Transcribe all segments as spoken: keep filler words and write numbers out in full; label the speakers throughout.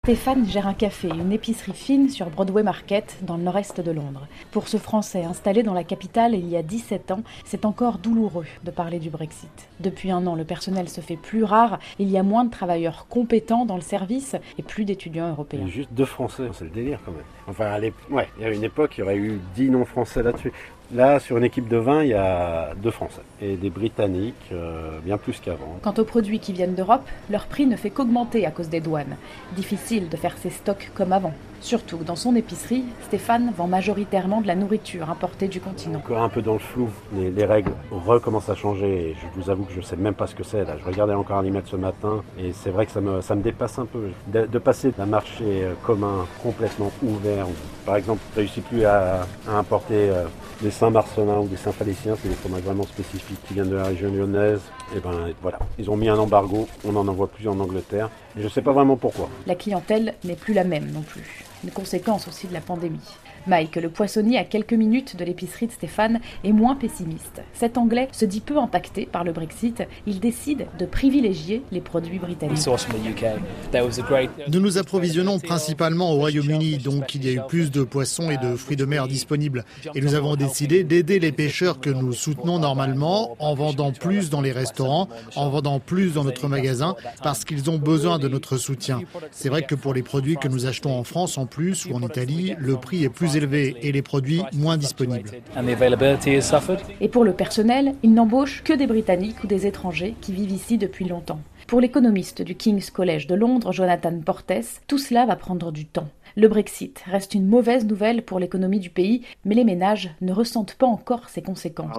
Speaker 1: Stéphane gère un café et une épicerie fine sur Broadway Market, dans le nord-est de Londres. Pour ce Français installé dans la capitale il y a dix-sept ans, c'est encore douloureux de parler du Brexit. Depuis un an, le personnel se fait plus rare, il y a moins de travailleurs compétents dans le service et plus d'étudiants européens.
Speaker 2: Il y a juste deux Français, c'est le délire quand même. Enfin, allez, ouais, il y a une époque, il y aurait eu dix non-Français là-dessus. Là, sur une équipe de vingt, il y a deux Français et des Britanniques, euh, bien plus qu'avant.
Speaker 1: Quant aux produits qui viennent d'Europe, leur prix ne fait qu'augmenter à cause des douanes. Difficile de faire ses stocks comme avant. Surtout que dans son épicerie, Stéphane vend majoritairement de la nourriture importée du continent.
Speaker 2: Encore un peu dans le flou, les, les règles recommencent à changer et je vous avoue que je ne sais même pas ce que c'est. Là. Je regardais encore un limette ce matin et c'est vrai que ça me, ça me dépasse un peu. De, de passer d'un marché commun complètement ouvert, où, par exemple, on ne réussit plus à, à importer euh, des Saint-Marcelin ou des Saint-Falétiens, c'est des fromages vraiment spécifiques qui viennent de la région lyonnaise. Et ben voilà, ils ont mis un embargo, on n'en envoie plus en Angleterre. Et je ne sais pas vraiment pourquoi.
Speaker 1: La clientèle n'est plus la même non plus. Une conséquence aussi de la pandémie. Mike, le poissonnier à quelques minutes de l'épicerie de Stéphane, est moins pessimiste. Cet Anglais se dit peu impacté par le Brexit. Il décide de privilégier les produits britanniques.
Speaker 3: Nous nous approvisionnons principalement au Royaume-Uni, donc il y a eu plus de poissons et de fruits de mer disponibles. Et nous avons décidé d'aider les pêcheurs que nous soutenons normalement en vendant plus dans les restaurants, en vendant plus dans notre magasin, parce qu'ils ont besoin de notre soutien. C'est vrai que pour les produits que nous achetons en France en plus ou en Italie, le prix est plus élevé et les produits moins disponibles.
Speaker 1: Et pour le personnel, il n'embauche que des Britanniques ou des étrangers qui vivent ici depuis longtemps. Pour l'économiste du King's College de Londres, Jonathan Portes, tout cela va prendre du temps. Le Brexit reste une mauvaise nouvelle pour l'économie du pays, mais les ménages ne ressentent pas encore ses conséquences.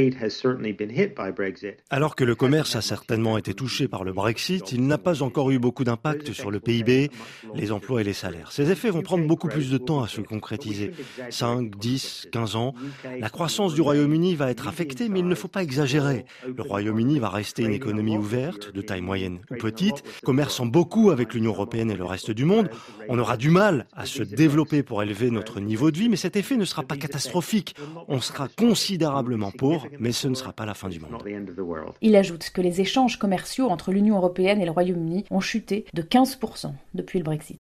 Speaker 4: Alors que le commerce a certainement été touché par le Brexit, il n'a pas encore eu beaucoup d'impact sur le P I B, les emplois et les salaires. Ces effets vont prendre beaucoup plus de temps à se concrétiser. cinq, dix, quinze ans. La croissance du Royaume-Uni va être affectée, mais il ne faut pas exagérer. Le Royaume-Uni va rester une économie ouverte, de taille moyenne ou petite, commerçant beaucoup avec l'Union européenne et le reste du monde. On aura du mal à se développer pour élever notre niveau de vie, mais cet effet ne sera pas catastrophique. On sera considérablement pauvre, mais ce ne sera pas la fin du monde.
Speaker 1: Il ajoute que les échanges commerciaux entre l'Union européenne et le Royaume-Uni ont chuté de quinze pour cent depuis le Brexit.